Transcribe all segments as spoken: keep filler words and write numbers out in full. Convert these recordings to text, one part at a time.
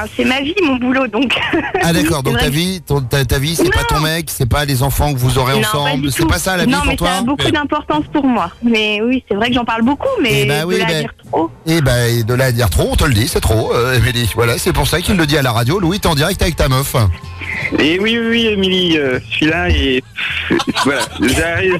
c'est ma vie, mon boulot, donc. Ah d'accord, Oui, donc c'est ta vrai vie, ton- ta, ta vie, c'est pas Non. ton mec, c'est pas les enfants que vous aurez que- Non, pas ensemble, du c'est tout. pas ça la vie non, pour mais toi. ça a beaucoup Mais- d'importance pour moi. Mais oui, c'est vrai que j'en parle beaucoup, mais Eh ben de oui, là à ben- dire trop. Et ben de là à dire trop, on te le dit, c'est trop, euh, Émilie. Voilà, c'est pour ça qu'il le dit à la radio. Louis, t'es en direct avec ta meuf. Et oui, oui, oui, Émilie, euh, je suis là et voilà, j'arrive.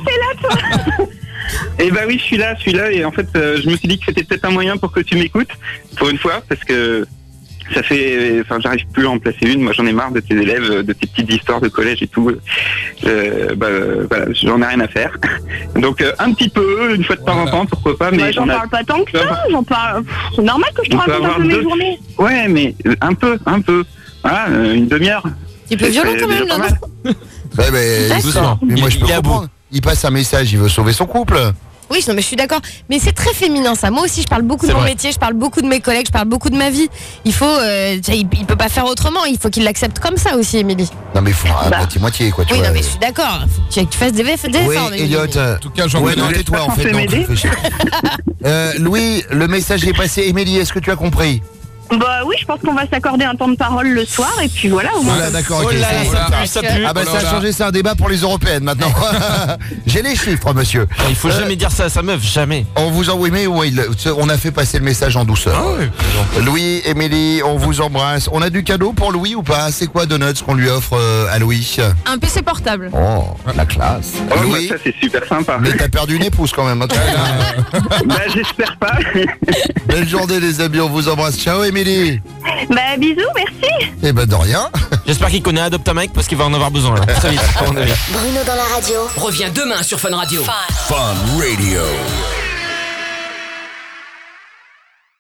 Et bah oui, je suis là, je suis là et en fait, euh, je me suis dit que c'était peut-être un moyen pour que tu m'écoutes, pour une fois, parce que ça fait, enfin, j'arrive plus à en placer une. Moi, j'en ai marre de tes élèves, de tes petites histoires de collège et tout. Euh, bah, euh, voilà, j'en ai rien à faire. Donc, euh, un petit peu, une fois de temps en temps, pourquoi pas, mais Moi, j'en j'en ai- parle pas tant que ça. J'en parle. Pff, C'est normal que je te On peut raconte un avoir peu mes deux- journées. Ouais, mais euh, un peu, un peu. Voilà, euh, une demi-heure. Un petit peu violent quand même, déjà là, pas non mal. Ouais, mais, D'accord. Doucement. mais moi Il- je peux il est à bout. comprendre. Il passe un message, il veut sauver son couple. Oui, non, mais je suis d'accord. Mais c'est très féminin, ça. Moi aussi, je parle beaucoup de C'est mon vrai. métier, je parle beaucoup de mes collègues, je parle beaucoup de ma vie. Il faut, euh, tu sais, il, il peut pas faire autrement. Il faut qu'il l'accepte comme ça aussi, Émilie. Non mais il faut à Bah. moitié-moitié quoi. Tu Oui, vois. non, mais je suis d'accord. Faut que tu, que tu fasses des, des Oui, efforts, Émilie. Elliot. euh, En tout cas, j'en Ouais, connais. non, tais-toi en Vous êtes fait. pas Non, censé tu fais chier. Euh, Louis, le message est passé. Émilie, est-ce que tu as compris? Bah oui, je pense qu'on va s'accorder un temps de parole le soir et puis voilà, au moins. Voilà, d'accord, Oh ok. là ça y là, est. ça voilà. pue, ça pue. Ah bah Oh ça là a là. changé, c'est un débat pour les européennes maintenant. J'ai les chiffres, monsieur. Il faut jamais dire ça à sa meuf, jamais. On vous envoie, mais ouais, il- on a fait passer le message en douceur. Ah ouais. Louis, Émilie, on vous embrasse. On a du cadeau pour Louis ou pas? C'est quoi Donuts qu'on lui offre euh, à Louis? Un P C portable. Oh, la classe. Oh, bah, Louis, ça, c'est super sympa. mais t'as perdu une épouse quand même. hein. Bah, j'espère pas. Belle journée les amis, on vous embrasse. Ciao Émilie. Bah bisous, merci. Eh ben de rien. J'espère qu'il connaît Adopt un mec parce qu'il va en avoir besoin là. Très vite, à mon avis. Bruno dans la radio. Reviens demain sur Fun Radio. Fun Radio.